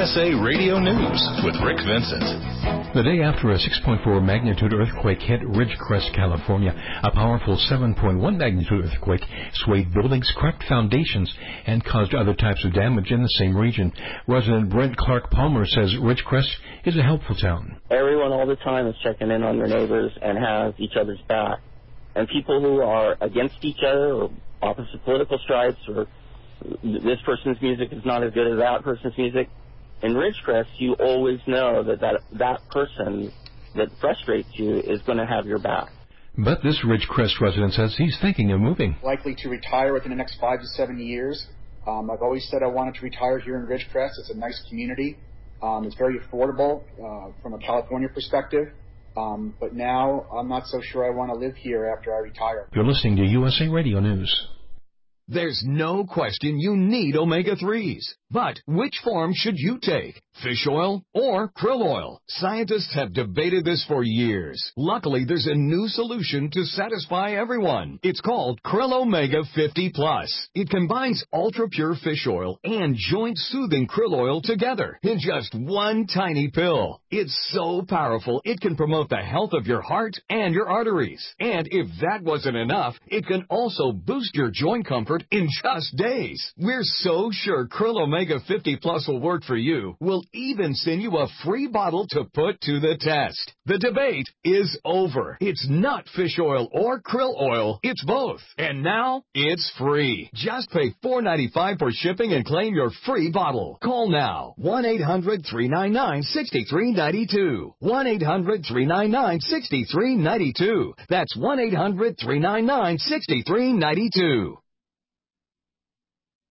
USA Radio News with Rick Vincent. The day after a 6.4 magnitude earthquake hit Ridgecrest, California, a powerful 7.1 magnitude earthquake swayed buildings, cracked foundations, and caused other types of damage in the same region. Resident Brent Clark Palmer says Ridgecrest is a helpful town. Everyone all the time is checking in on their neighbors and has each other's back. And people who are against each other or opposite political stripes or this person's music is not as good as that person's music, in Ridgecrest, you always know that person that frustrates you is going to have your back. But this Ridgecrest resident says he's thinking of moving. Likely to retire within the next 5 to 7 years. I've always said I wanted to retire here in Ridgecrest. It's a nice community. It's very affordable from a California perspective. But now I'm not so sure I want to live here after I retire. You're listening to USA Radio News. There's no question you need omega-3s. But which form should you take? Fish oil or krill oil? Scientists have debated this for years. Luckily, there's a new solution to satisfy everyone. It's called Krill Omega 50 Plus. It combines ultra-pure fish oil and joint-soothing krill oil together in just one tiny pill. It's so powerful, it can promote the health of your heart and your arteries. And if that wasn't enough, it can also boost your joint comfort in just days. We're so sure Krill Omega 50 Plus will work for you. We'll even send you a free bottle to put to the test. The debate is over. It's not fish oil or krill oil. It's both. And now, it's free. Just pay $4.95 for shipping and claim your free bottle. Call now. 1-800-399-6392. 1-800-399-6392. That's 1-800-399-6392.